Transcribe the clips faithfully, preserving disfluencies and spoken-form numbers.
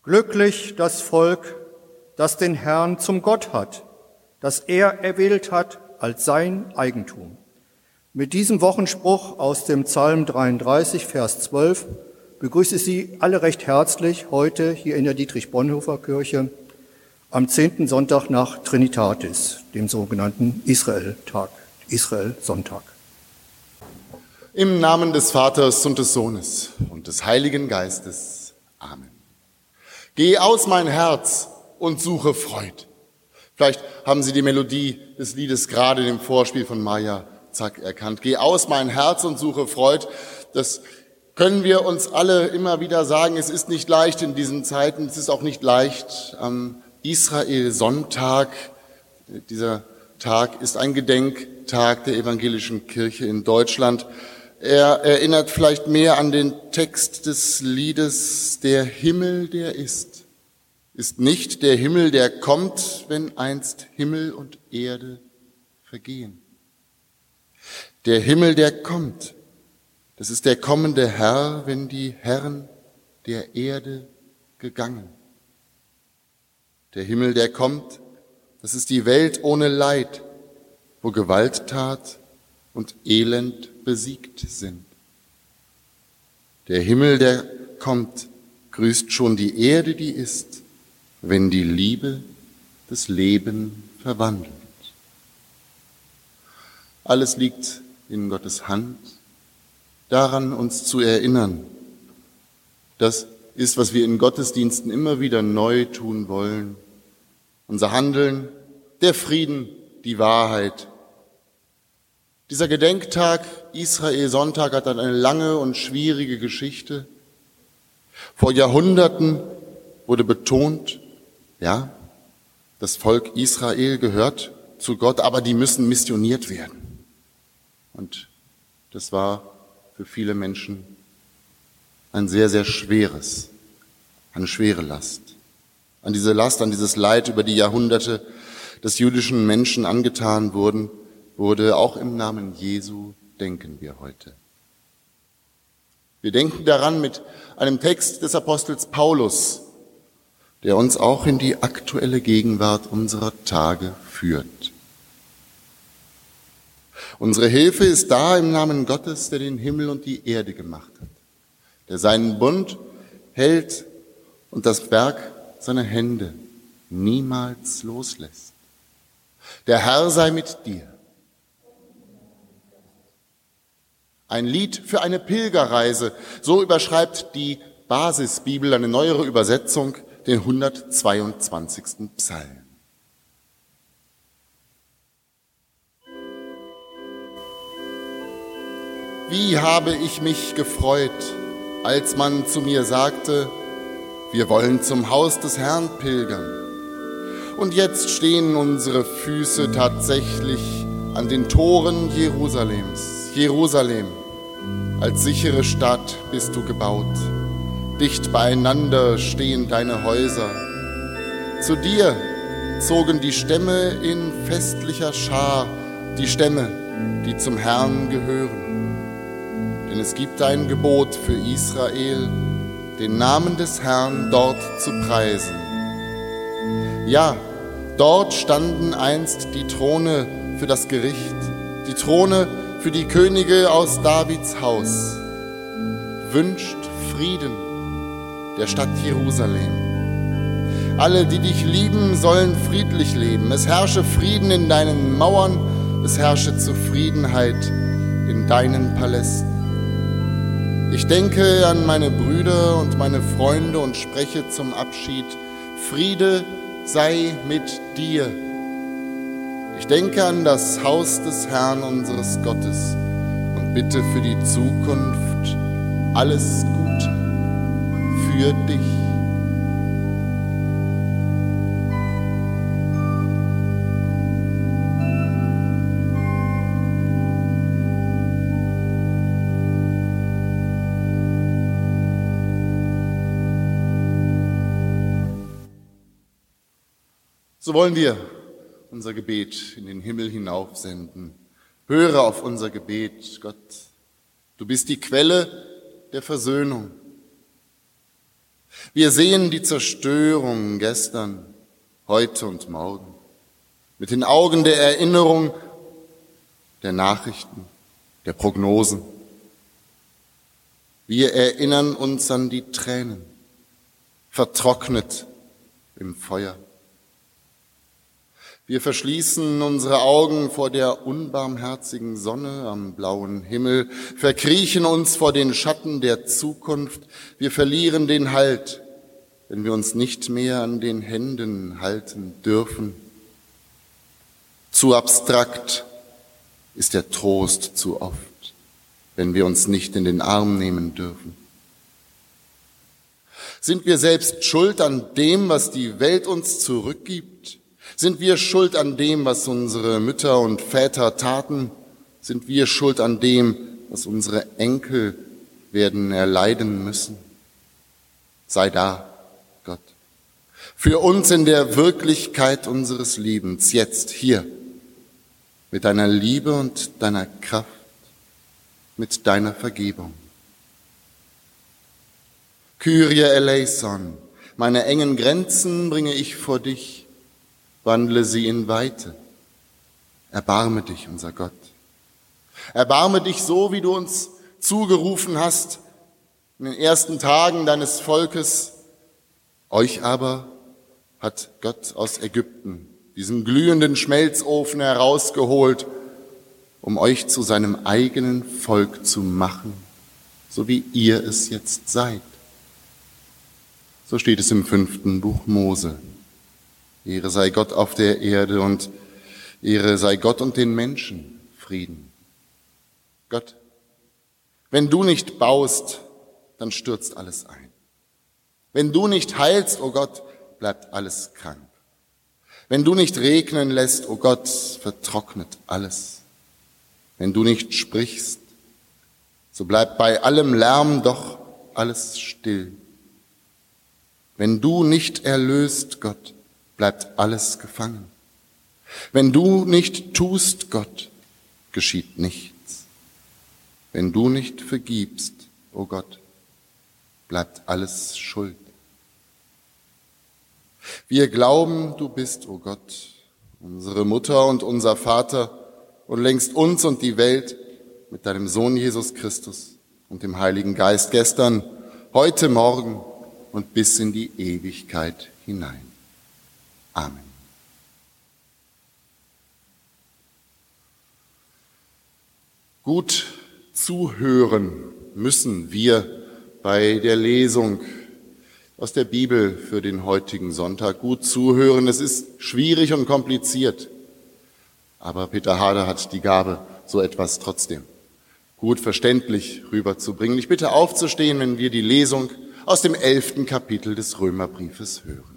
Glücklich das Volk, das den Herrn zum Gott hat, das er erwählt hat als sein Eigentum. Mit diesem Wochenspruch aus dem Psalm dreiunddreißig, Vers zwölf, begrüße ich Sie alle recht herzlich heute hier in der Dietrich-Bonhoeffer-Kirche am zehnten Sonntag nach Trinitatis, dem sogenannten Israel-Tag, Israel-Sonntag. Im Namen des Vaters und des Sohnes und des Heiligen Geistes. Amen. Geh aus, mein Herz, und suche Freud. Vielleicht haben Sie die Melodie des Liedes gerade im Vorspiel von Maja Zack erkannt. Geh aus, mein Herz, und suche Freud. Das können wir uns alle immer wieder sagen. Es ist nicht leicht in diesen Zeiten. Es ist auch nicht leicht am Israel-Sonntag. Dieser Tag ist ein Gedenktag der evangelischen Kirche in Deutschland. Er erinnert vielleicht mehr an den Text des Liedes: Der Himmel, der ist, ist nicht der Himmel, der kommt, wenn einst Himmel und Erde vergehen. Der Himmel, der kommt, das ist der kommende Herr, wenn die Herren der Erde gegangen. Der Himmel, der kommt, das ist die Welt ohne Leid, wo Gewalttat und Elend besiegt sind. Der Himmel, der kommt, grüßt schon die Erde, die ist, wenn die Liebe das Leben verwandelt. Alles liegt in Gottes Hand, daran uns zu erinnern. Das ist, was wir in Gottesdiensten immer wieder neu tun wollen. Unser Handeln, der Frieden, die Wahrheit. Dieser Gedenktag, Israel-Sonntag, hat dann eine lange und schwierige Geschichte. Vor Jahrhunderten wurde betont, ja, das Volk Israel gehört zu Gott, aber die müssen missioniert werden. Und das war für viele Menschen ein sehr, sehr schweres, eine schwere Last. An diese Last, an dieses Leid über die Jahrhunderte des jüdischen Menschen angetan wurden, wurde auch im Namen Jesu denken wir heute. Wir denken daran mit einem Text des Apostels Paulus, der uns auch in die aktuelle Gegenwart unserer Tage führt. Unsere Hilfe ist da im Namen Gottes, der den Himmel und die Erde gemacht hat, der seinen Bund hält und das Werk seiner Hände niemals loslässt. Der Herr sei mit dir. Ein Lied für eine Pilgerreise, so überschreibt die Basisbibel, eine neuere Übersetzung, den hundertzweiundzwanzigsten Psalm. Wie habe ich mich gefreut, als man zu mir sagte, wir wollen zum Haus des Herrn pilgern. Und jetzt stehen unsere Füße tatsächlich an den Toren Jerusalems. Jerusalem, als sichere Stadt bist du gebaut. Dicht beieinander stehen deine Häuser. Zu dir zogen die Stämme in festlicher Schar, die Stämme, die zum Herrn gehören. Denn es gibt ein Gebot für Israel, den Namen des Herrn dort zu preisen. Ja, dort standen einst die Throne für das Gericht, die Throne für die Könige aus Davids Haus. Wünscht Frieden der Stadt Jerusalem. Alle, die dich lieben, sollen friedlich leben. Es herrsche Frieden in deinen Mauern, es herrsche Zufriedenheit in deinen Palästen. Ich denke an meine Brüder und meine Freunde und spreche zum Abschied: Friede sei mit dir. Ich denke an das Haus des Herrn unseres Gottes und bitte für die Zukunft alles Gute für dich. So wollen wir unser Gebet in den Himmel hinaufsenden. Höre auf unser Gebet, Gott. Du bist die Quelle der Versöhnung. Wir sehen die Zerstörung gestern, heute und morgen mit den Augen der Erinnerung, der Nachrichten, der Prognosen. Wir erinnern uns an die Tränen, vertrocknet im Feuer. Wir verschließen unsere Augen vor der unbarmherzigen Sonne am blauen Himmel, verkriechen uns vor den Schatten der Zukunft. Wir verlieren den Halt, wenn wir uns nicht mehr an den Händen halten dürfen. Zu abstrakt ist der Trost zu oft, wenn wir uns nicht in den Arm nehmen dürfen. Sind wir selbst schuld an dem, was die Welt uns zurückgibt? Sind wir schuld an dem, was unsere Mütter und Väter taten? Sind wir schuld an dem, was unsere Enkel werden erleiden müssen? Sei da, Gott, für uns in der Wirklichkeit unseres Lebens, jetzt, hier, mit deiner Liebe und deiner Kraft, mit deiner Vergebung. Kyrie eleison, meine engen Grenzen bringe ich vor dich, wandle sie in Weite. Erbarme dich, unser Gott. Erbarme dich so, wie du uns zugerufen hast in den ersten Tagen deines Volkes. Euch aber hat Gott aus Ägypten, diesen glühenden Schmelzofen, herausgeholt, um euch zu seinem eigenen Volk zu machen, so wie ihr es jetzt seid. So steht es im fünften Buch Mose. Ehre sei Gott auf der Erde und Ehre sei Gott und den Menschen Frieden. Gott, wenn du nicht baust, dann stürzt alles ein. Wenn du nicht heilst, o Gott, bleibt alles krank. Wenn du nicht regnen lässt, o Gott, vertrocknet alles. Wenn du nicht sprichst, so bleibt bei allem Lärm doch alles still. Wenn du nicht erlöst, Gott, bleibt alles gefangen. Wenn du nicht tust, Gott, geschieht nichts. Wenn du nicht vergibst, o Gott, bleibt alles schuld. Wir glauben, du bist, o Gott, unsere Mutter und unser Vater und lenkst uns und die Welt mit deinem Sohn Jesus Christus und dem Heiligen Geist gestern, heute, morgen und bis in die Ewigkeit hinein. Amen. Gut zuhören müssen wir bei der Lesung aus der Bibel für den heutigen Sonntag. Gut zuhören, es ist schwierig und kompliziert, aber Peter Harder hat die Gabe, so etwas trotzdem gut verständlich rüberzubringen. Ich bitte aufzustehen, wenn wir die Lesung aus dem elften Kapitel des Römerbriefes hören.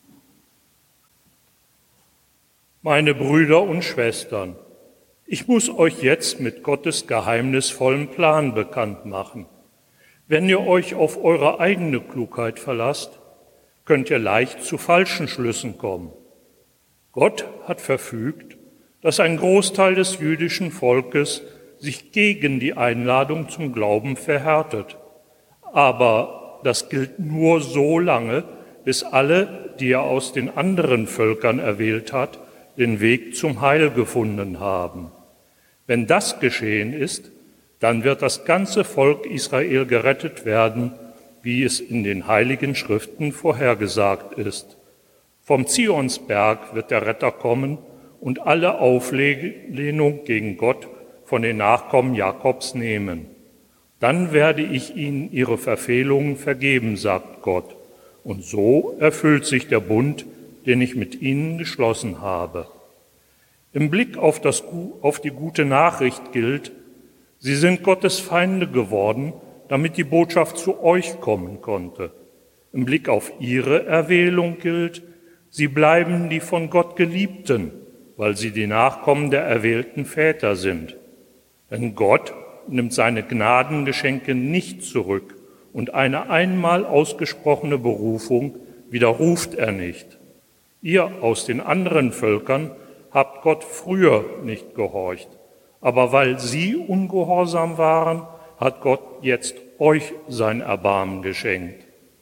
Meine Brüder und Schwestern, ich muss euch jetzt mit Gottes geheimnisvollen Plan bekannt machen. Wenn ihr euch auf eure eigene Klugheit verlasst, könnt ihr leicht zu falschen Schlüssen kommen. Gott hat verfügt, dass ein Großteil des jüdischen Volkes sich gegen die Einladung zum Glauben verhärtet. Aber das gilt nur so lange, bis alle, die er aus den anderen Völkern erwählt hat, den Weg zum Heil gefunden haben. Wenn das geschehen ist, dann wird das ganze Volk Israel gerettet werden, wie es in den Heiligen Schriften vorhergesagt ist. Vom Zionsberg wird der Retter kommen und alle Auflehnung gegen Gott von den Nachkommen Jakobs nehmen. Dann werde ich ihnen ihre Verfehlungen vergeben, sagt Gott. Und so erfüllt sich der Bund, den ich mit ihnen geschlossen habe. Im Blick auf, das, auf die gute Nachricht gilt, sie sind Gottes Feinde geworden, damit die Botschaft zu euch kommen konnte. Im Blick auf ihre Erwählung gilt, sie bleiben die von Gott Geliebten, weil sie die Nachkommen der erwählten Väter sind. Denn Gott nimmt seine Gnadengeschenke nicht zurück und eine einmal ausgesprochene Berufung widerruft er nicht. Ihr aus den anderen Völkern habt Gott früher nicht gehorcht, aber weil sie ungehorsam waren, hat Gott jetzt euch sein Erbarmen geschenkt.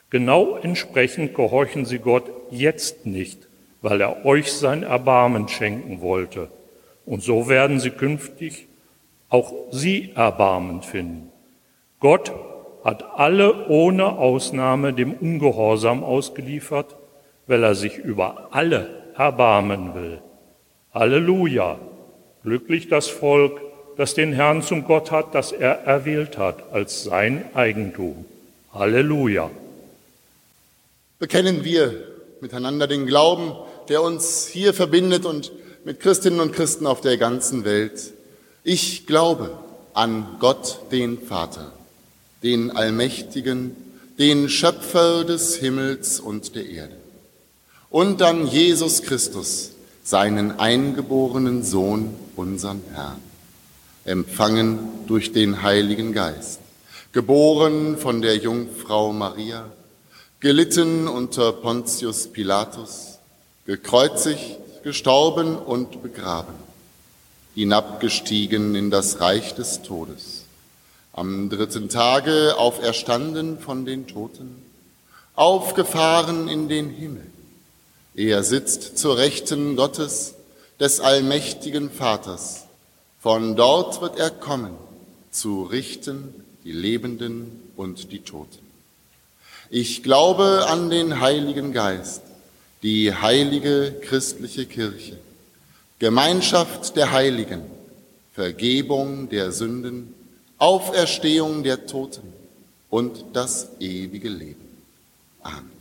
Genau entsprechend gehorchen sie Gott jetzt nicht, weil er euch sein Erbarmen schenken wollte. Und so werden sie künftig auch sie Erbarmen finden. Gott hat alle ohne Ausnahme dem Ungehorsam ausgeliefert, weil er sich über alle erbarmen will. Halleluja! Glücklich das Volk, das den Herrn zum Gott hat, das er erwählt hat als sein Eigentum. Halleluja! Bekennen wir miteinander den Glauben, der uns hier verbindet und mit Christinnen und Christen auf der ganzen Welt. Ich glaube an Gott, den Vater, den Allmächtigen, den Schöpfer des Himmels und der Erde, und an Jesus Christus, seinen eingeborenen Sohn, unseren Herrn, empfangen durch den Heiligen Geist, geboren von der Jungfrau Maria, gelitten unter Pontius Pilatus, gekreuzigt, gestorben und begraben, hinabgestiegen in das Reich des Todes, am dritten Tage auferstanden von den Toten, aufgefahren in den Himmel. Er sitzt zur Rechten Gottes, des allmächtigen Vaters. Von dort wird er kommen, zu richten die Lebenden und die Toten. Ich glaube an den Heiligen Geist, die heilige christliche Kirche, Gemeinschaft der Heiligen, Vergebung der Sünden, Auferstehung der Toten und das ewige Leben. Amen.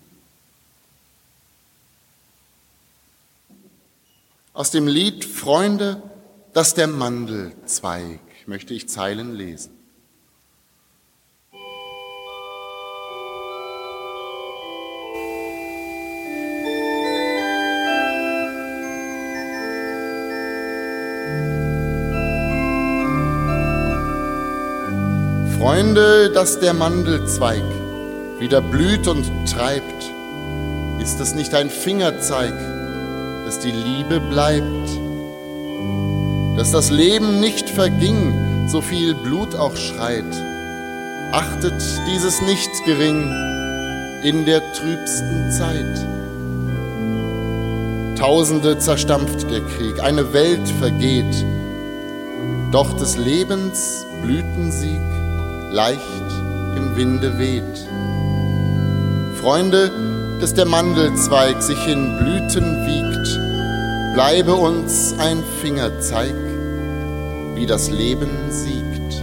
Aus dem Lied Freunde, das der Mandelzweig möchte ich Zeilen lesen. Freunde, dass der Mandelzweig wieder blüht und treibt, ist es nicht ein Fingerzeig, dass die Liebe bleibt, dass das Leben nicht verging, so viel Blut auch schreit. Achtet dieses nicht gering in der trübsten Zeit. Tausende zerstampft der Krieg, eine Welt vergeht, doch des Lebens Blütensieg leicht im Winde weht. Freunde, dass der Mandelzweig sich in Blüten wiegt, bleibe uns ein Fingerzeig, wie das Leben siegt.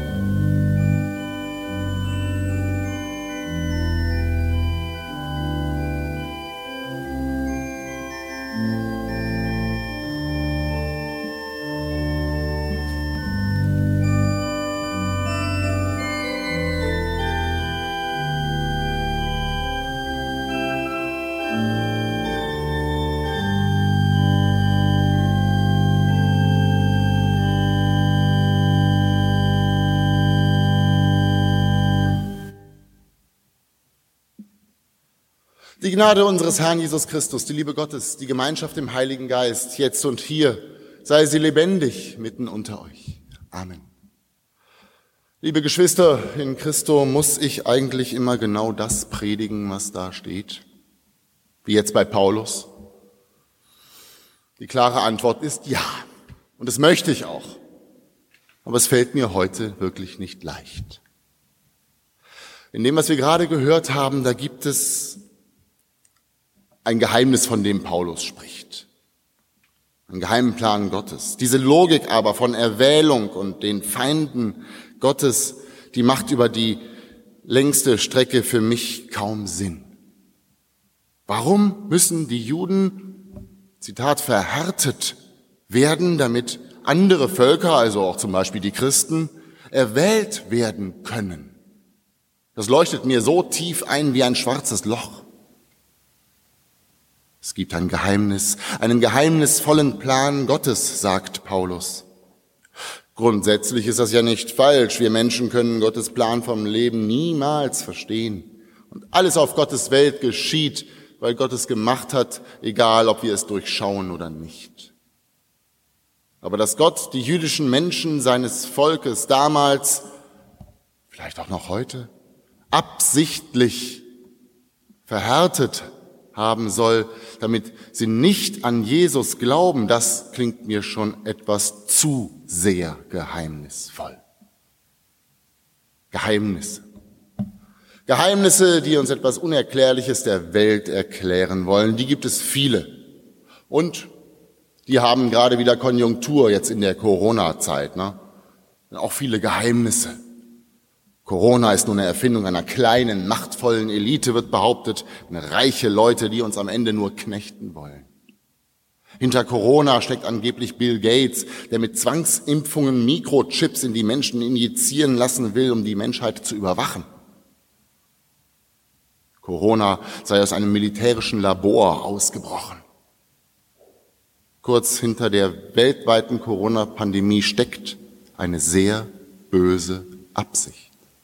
Die Gnade unseres Herrn Jesus Christus, die Liebe Gottes, die Gemeinschaft im Heiligen Geist, jetzt und hier, sei sie lebendig mitten unter euch. Amen. Liebe Geschwister, in Christo muss ich eigentlich immer genau das predigen, was da steht, wie jetzt bei Paulus. Die klare Antwort ist ja, und das möchte ich auch. Aber es fällt mir heute wirklich nicht leicht. In dem, was wir gerade gehört haben, da gibt es ein Geheimnis, von dem Paulus spricht. Ein geheimen Plan Gottes. Diese Logik aber von Erwählung und den Feinden Gottes, die macht über die längste Strecke für mich kaum Sinn. Warum müssen die Juden, Zitat, verhärtet werden, damit andere Völker, also auch zum Beispiel die Christen, erwählt werden können? Das leuchtet mir so tief ein wie ein schwarzes Loch. Es gibt ein Geheimnis, einen geheimnisvollen Plan Gottes, sagt Paulus. Grundsätzlich ist das ja nicht falsch. Wir Menschen können Gottes Plan vom Leben niemals verstehen. Und alles auf Gottes Welt geschieht, weil Gott es gemacht hat, egal ob wir es durchschauen oder nicht. Aber dass Gott die jüdischen Menschen seines Volkes damals, vielleicht auch noch heute, absichtlich verhärtet haben soll, damit sie nicht an Jesus glauben, das klingt mir schon etwas zu sehr geheimnisvoll. Geheimnisse. Geheimnisse, die uns etwas Unerklärliches der Welt erklären wollen, die gibt es viele. Und die haben gerade wieder Konjunktur jetzt in der Corona-Zeit, ne? Auch viele Geheimnisse. Corona ist nur eine Erfindung einer kleinen, machtvollen Elite, wird behauptet, eine reiche Leute, die uns am Ende nur knechten wollen. Hinter Corona steckt angeblich Bill Gates, der mit Zwangsimpfungen Mikrochips in die Menschen injizieren lassen will, um die Menschheit zu überwachen. Corona sei aus einem militärischen Labor ausgebrochen. Kurz hinter der weltweiten Corona-Pandemie steckt eine sehr böse Absicht.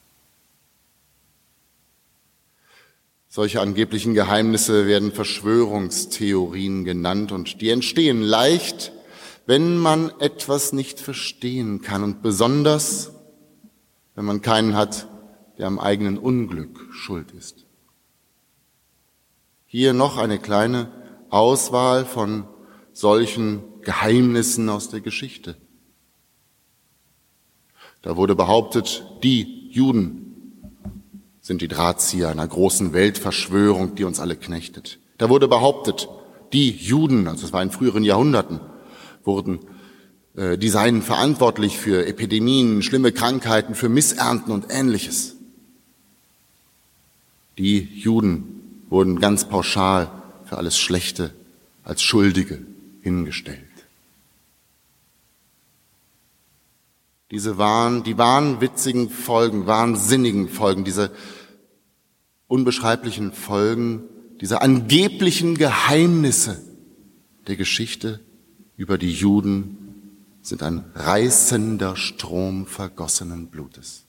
Solche angeblichen Geheimnisse werden Verschwörungstheorien genannt und die entstehen leicht, wenn man etwas nicht verstehen kann und besonders, wenn man keinen hat, der am eigenen Unglück schuld ist. Hier noch eine kleine Auswahl von solchen Geheimnissen aus der Geschichte. Da wurde behauptet, die Juden sind die Drahtzieher einer großen Weltverschwörung, die uns alle knechtet. Da wurde behauptet, die Juden, also es war in früheren Jahrhunderten, wurden, äh, die seien verantwortlich für Epidemien, schlimme Krankheiten, für Missernten und Ähnliches. Die Juden wurden ganz pauschal für alles Schlechte als Schuldige hingestellt. Diese waren, die wahnwitzigen Folgen, wahnsinnigen Folgen, diese unbeschreiblichen Folgen, diese angeblichen Geheimnisse der Geschichte über die Juden sind ein reißender Strom vergossenen Blutes.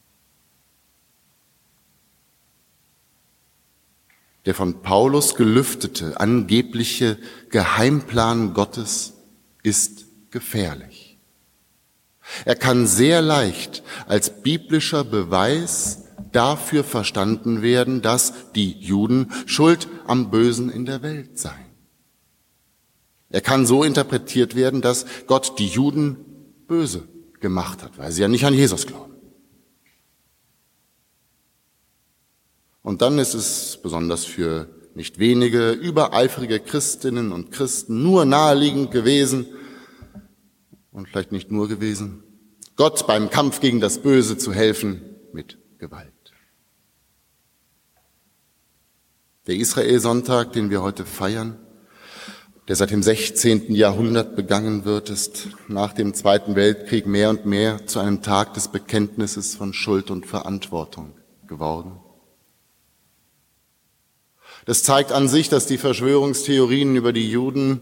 Der von Paulus gelüftete, angebliche Geheimplan Gottes ist gefährlich. Er kann sehr leicht als biblischer Beweis dafür verstanden werden, dass die Juden schuld am Bösen in der Welt seien. Er kann so interpretiert werden, dass Gott die Juden böse gemacht hat, weil sie ja nicht an Jesus glauben. Und dann ist es besonders für nicht wenige übereifrige Christinnen und Christen nur naheliegend gewesen, und vielleicht nicht nur gewesen, Gott beim Kampf gegen das Böse zu helfen mit Gewalt. Der Israelsonntag, den wir heute feiern, der seit dem sechzehnten Jahrhundert begangen wird, ist nach dem Zweiten Weltkrieg mehr und mehr zu einem Tag des Bekenntnisses von Schuld und Verantwortung geworden. Das zeigt an sich, dass die Verschwörungstheorien über die Juden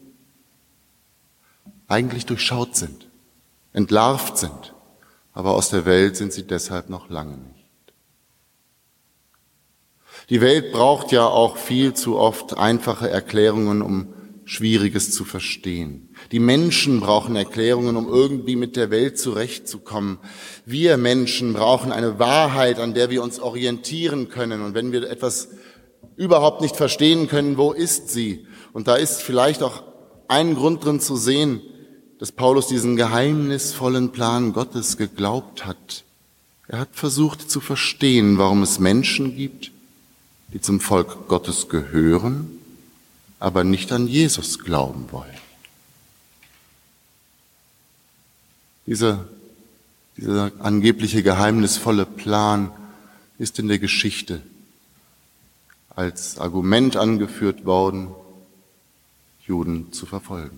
eigentlich durchschaut sind, entlarvt sind, aber aus der Welt sind sie deshalb noch lange nicht. Die Welt braucht ja auch viel zu oft einfache Erklärungen, um Schwieriges zu verstehen. Die Menschen brauchen Erklärungen, um irgendwie mit der Welt zurechtzukommen. Wir Menschen brauchen eine Wahrheit, an der wir uns orientieren können. Und wenn wir etwas überhaupt nicht verstehen können, wo ist sie? Und da ist vielleicht auch ein Grund drin zu sehen, dass Paulus diesen geheimnisvollen Plan Gottes geglaubt hat. Er hat versucht zu verstehen, warum es Menschen gibt, die zum Volk Gottes gehören, aber nicht an Jesus glauben wollen. Dieser, dieser angebliche geheimnisvolle Plan ist in der Geschichte als Argument angeführt worden, Juden zu verfolgen.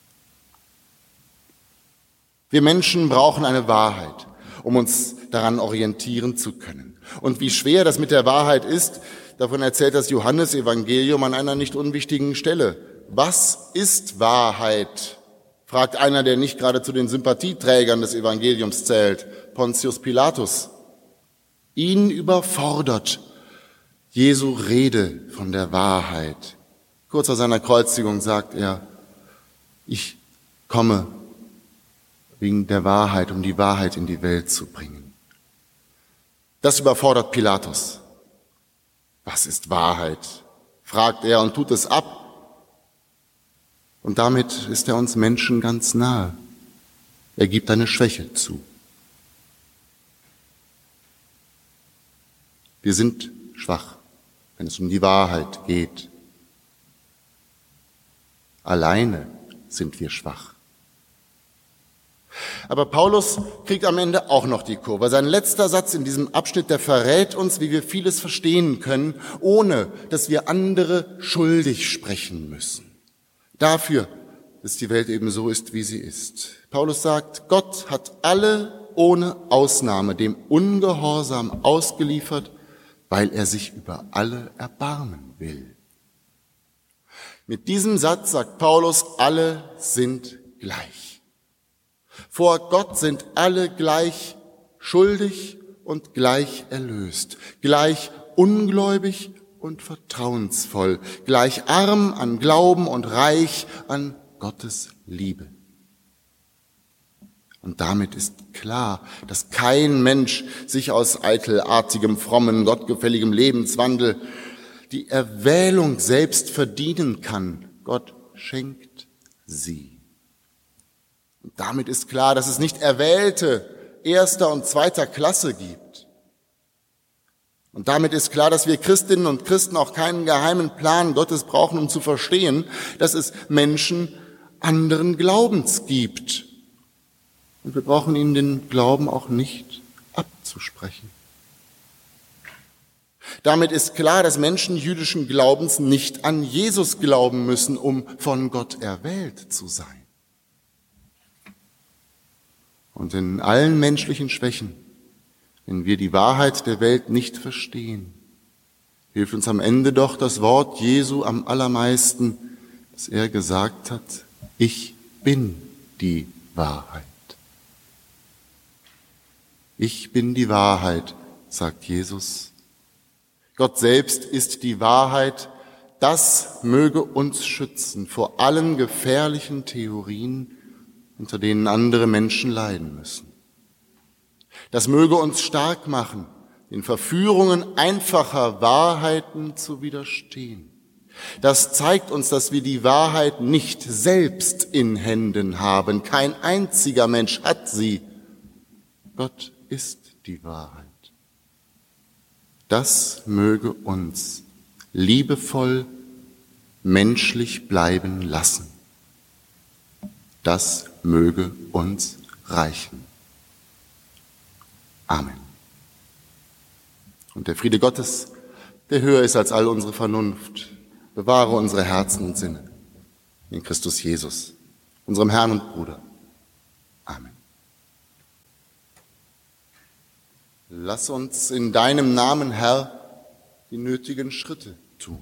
Wir Menschen brauchen eine Wahrheit, um uns daran orientieren zu können. Und wie schwer das mit der Wahrheit ist, davon erzählt das Johannesevangelium an einer nicht unwichtigen Stelle. Was ist Wahrheit? Fragt einer, der nicht gerade zu den Sympathieträgern des Evangeliums zählt, Pontius Pilatus. Ihn überfordert Jesu Rede von der Wahrheit. Kurz vor seiner Kreuzigung sagt er, ich komme wegen der Wahrheit, um die Wahrheit in die Welt zu bringen. Das überfordert Pilatus. Was ist Wahrheit? Fragt er und tut es ab. Und damit ist er uns Menschen ganz nahe. Er gibt eine Schwäche zu. Wir sind schwach, wenn es um die Wahrheit geht. Alleine sind wir schwach. Aber Paulus kriegt am Ende auch noch die Kurve. Sein letzter Satz in diesem Abschnitt, der verrät uns, wie wir vieles verstehen können, ohne dass wir andere schuldig sprechen müssen. Dafür, dass die Welt eben so ist, wie sie ist. Paulus sagt, Gott hat alle ohne Ausnahme dem Ungehorsam ausgeliefert, weil er sich über alle erbarmen will. Mit diesem Satz sagt Paulus, alle sind gleich. Vor Gott sind alle gleich schuldig und gleich erlöst, gleich ungläubig und vertrauensvoll, gleich arm an Glauben und reich an Gottes Liebe. Und damit ist klar, dass kein Mensch sich aus eitelartigem, frommen, gottgefälligem Lebenswandel die Erwählung selbst verdienen kann. Gott schenkt sie. Und damit ist klar, dass es nicht Erwählte erster und zweiter Klasse gibt. Und damit ist klar, dass wir Christinnen und Christen auch keinen geheimen Plan Gottes brauchen, um zu verstehen, dass es Menschen anderen Glaubens gibt. Und wir brauchen ihnen den Glauben auch nicht abzusprechen. Damit ist klar, dass Menschen jüdischen Glaubens nicht an Jesus glauben müssen, um von Gott erwählt zu sein. Und in allen menschlichen Schwächen, wenn wir die Wahrheit der Welt nicht verstehen, hilft uns am Ende doch das Wort Jesu am allermeisten, dass er gesagt hat, ich bin die Wahrheit. Ich bin die Wahrheit, sagt Jesus. Gott selbst ist die Wahrheit. Das möge uns schützen vor allen gefährlichen Theorien, unter denen andere Menschen leiden müssen. Das möge uns stark machen, den Verführungen einfacher Wahrheiten zu widerstehen. Das zeigt uns, dass wir die Wahrheit nicht selbst in Händen haben. Kein einziger Mensch hat sie. Gott ist die Wahrheit. Das möge uns liebevoll menschlich bleiben lassen. Das möge uns reichen. Amen. Und der Friede Gottes, der höher ist als all unsere Vernunft, bewahre unsere Herzen und Sinne in Christus Jesus, unserem Herrn und Bruder. Amen. Lass uns in deinem Namen, Herr, die nötigen Schritte tun.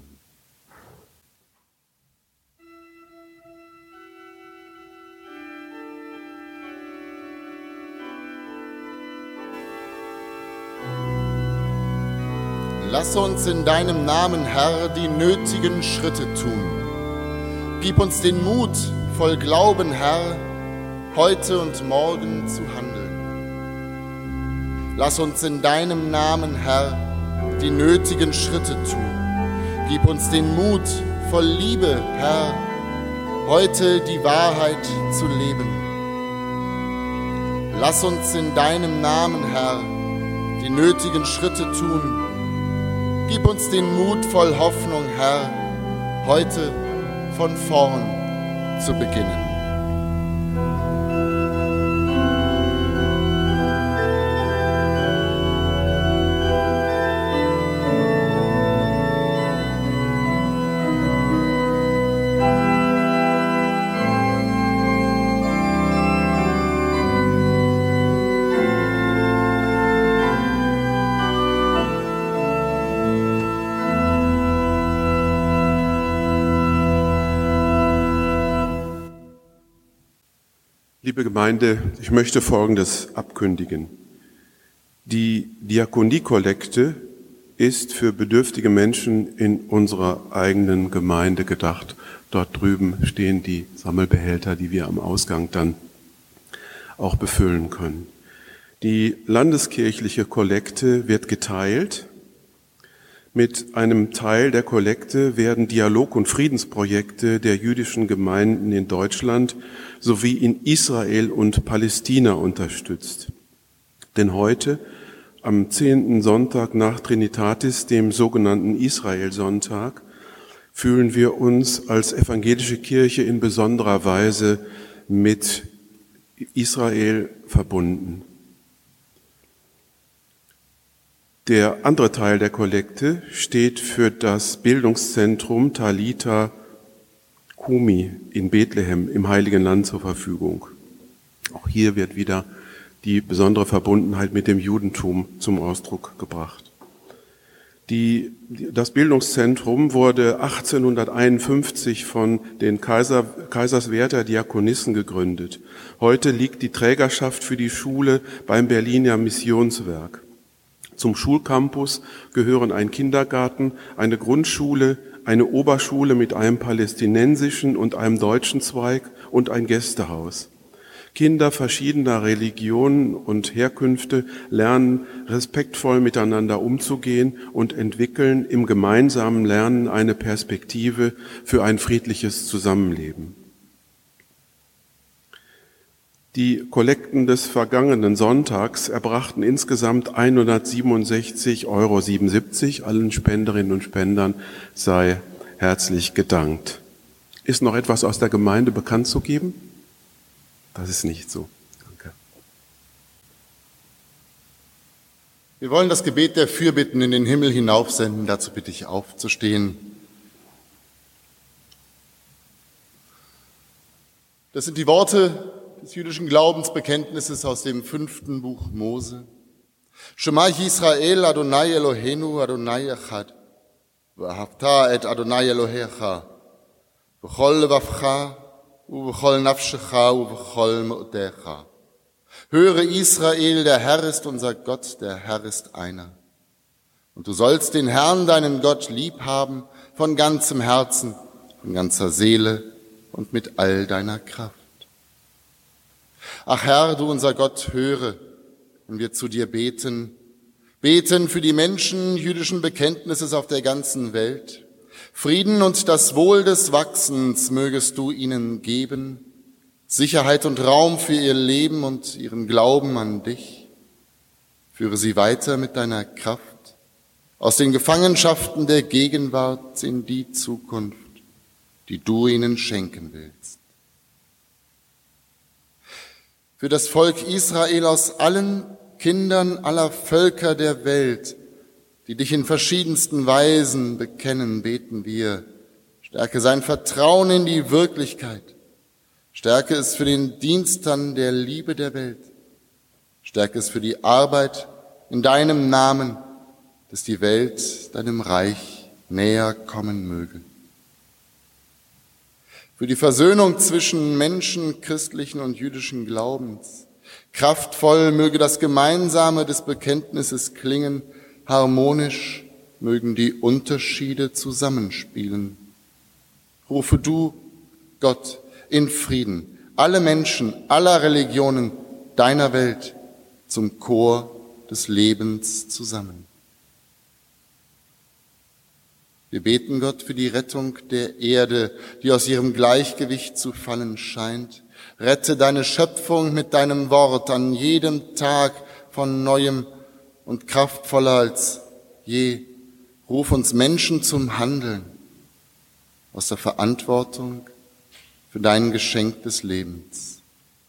Lass uns in deinem Namen, Herr, die nötigen Schritte tun. Gib uns den Mut, voll Glauben, Herr, heute und morgen zu handeln. Lass uns in deinem Namen, Herr, die nötigen Schritte tun. Gib uns den Mut, voll Liebe, Herr, heute die Wahrheit zu leben. Lass uns in deinem Namen, Herr, die nötigen Schritte tun. Gib uns den Mut voll Hoffnung, Herr, heute von vorn zu beginnen. Liebe Gemeinde, ich möchte Folgendes abkündigen. Die Diakoniekollekte ist für bedürftige Menschen in unserer eigenen Gemeinde gedacht. Dort drüben stehen die Sammelbehälter, die wir am Ausgang dann auch befüllen können. Die landeskirchliche Kollekte wird geteilt Mit einem Teil der Kollekte werden Dialog- und Friedensprojekte der jüdischen Gemeinden in Deutschland sowie in Israel und Palästina unterstützt. Denn heute, am zehnten Sonntag nach Trinitatis, dem sogenannten Israel-Sonntag, fühlen wir uns als evangelische Kirche in besonderer Weise mit Israel verbunden. Der andere Teil der Kollekte steht für das Bildungszentrum Talita Kumi in Bethlehem im Heiligen Land zur Verfügung. Auch hier wird wieder die besondere Verbundenheit mit dem Judentum zum Ausdruck gebracht. Die, das Bildungszentrum wurde achtzehnhunderteinundfünfzig von den Kaiser, Kaiserswerther Diakonissen gegründet. Heute liegt die Trägerschaft für die Schule beim Berliner Missionswerk. Zum Schulcampus gehören ein Kindergarten, eine Grundschule, eine Oberschule mit einem palästinensischen und einem deutschen Zweig und ein Gästehaus. Kinder verschiedener Religionen und Herkünfte lernen respektvoll miteinander umzugehen und entwickeln im gemeinsamen Lernen eine Perspektive für ein friedliches Zusammenleben. Die Kollekten des vergangenen Sonntags erbrachten insgesamt hundertsiebenundsechzig Euro siebenundsiebzig. Allen Spenderinnen und Spendern sei herzlich gedankt. Ist noch etwas aus der Gemeinde bekannt zu geben? Das ist nicht so. Danke. Wir wollen das Gebet der Fürbitten in den Himmel hinaufsenden. Dazu bitte ich aufzustehen. Das sind die Worte des jüdischen Glaubensbekenntnisses aus dem fünften Buch Mose. Shema Yisrael Adonai Eloheinu Adonai Echad. V'ahavta et Adonai Elohecha. V'chol levavcha uv'chol nafshecha uv'chol me'otecha. Höre Israel, der Herr ist unser Gott, der Herr ist einer. Und du sollst den Herrn, deinen Gott, lieb haben von ganzem Herzen, von ganzer Seele und mit all deiner Kraft. Ach Herr, du unser Gott, höre, wenn wir zu dir beten, beten für die Menschen jüdischen Bekenntnisses auf der ganzen Welt. Frieden und das Wohl des Wachsens mögest du ihnen geben, Sicherheit und Raum für ihr Leben und ihren Glauben an dich. Führe sie weiter mit deiner Kraft aus den Gefangenschaften der Gegenwart in die Zukunft, die du ihnen schenken willst. Für das Volk Israel aus allen Kindern aller Völker der Welt, die dich in verschiedensten Weisen bekennen, beten wir. Stärke sein Vertrauen in die Wirklichkeit. Stärke es für den Dienst an der Liebe der Welt. Stärke es für die Arbeit in deinem Namen, dass die Welt deinem Reich näher kommen möge. Für die Versöhnung zwischen Menschen christlichen und jüdischen Glaubens. Kraftvoll möge das Gemeinsame des Bekenntnisses klingen, harmonisch mögen die Unterschiede zusammenspielen. Rufe du, Gott, in Frieden alle Menschen aller Religionen deiner Welt zum Chor des Lebens zusammen. Wir beten Gott für die Rettung der Erde, die aus ihrem Gleichgewicht zu fallen scheint. Rette deine Schöpfung mit deinem Wort an jedem Tag von Neuem und kraftvoller als je. Ruf uns Menschen zum Handeln aus der Verantwortung für dein Geschenk des Lebens.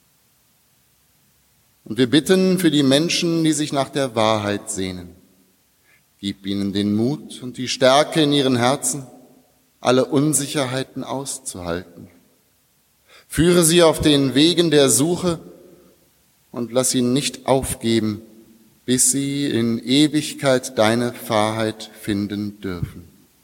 Und wir bitten für die Menschen, die sich nach der Wahrheit sehnen. Gib ihnen den Mut und die Stärke in ihren Herzen, alle Unsicherheiten auszuhalten. Führe sie auf den Wegen der Suche und lass sie nicht aufgeben, bis sie in Ewigkeit deine Wahrheit finden dürfen.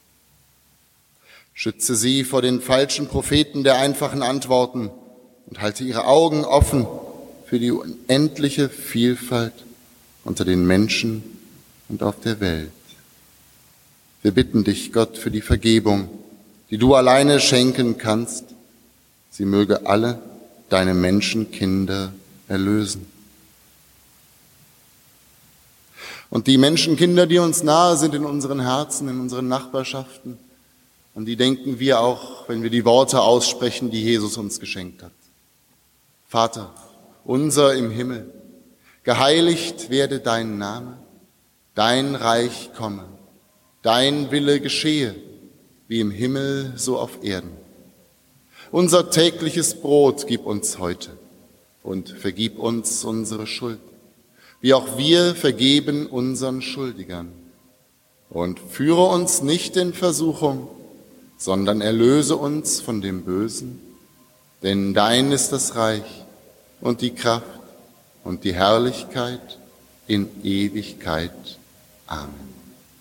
Schütze sie vor den falschen Propheten der einfachen Antworten und halte ihre Augen offen für die unendliche Vielfalt unter den Menschen und auf der Welt. Wir bitten dich, Gott, für die Vergebung, die du alleine schenken kannst. Sie möge alle deine Menschenkinder erlösen. Und die Menschenkinder, die uns nahe sind in unseren Herzen, in unseren Nachbarschaften, an die denken wir auch, wenn wir die Worte aussprechen, die Jesus uns geschenkt hat. Vater, unser im Himmel, geheiligt werde dein Name, dein Reich komme, dein Wille geschehe, wie im Himmel so auf Erden. Unser tägliches Brot gib uns heute und vergib uns unsere Schuld, wie auch wir vergeben unseren Schuldigern. Und führe uns nicht in Versuchung, sondern erlöse uns von dem Bösen, denn dein ist das Reich und die Kraft und die Herrlichkeit in Ewigkeit. Amen.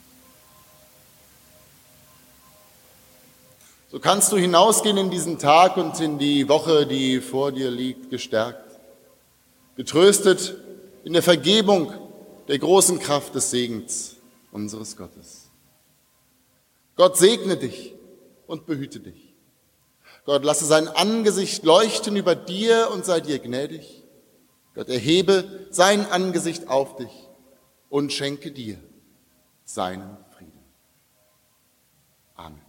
So kannst du hinausgehen in diesen Tag und in die Woche, die vor dir liegt, gestärkt, getröstet in der Vergebung der großen Kraft des Segens unseres Gottes. Gott segne dich und behüte dich. Gott lasse sein Angesicht leuchten über dir und sei dir gnädig. Gott erhebe sein Angesicht auf dich und schenke dir seinen Frieden. Amen.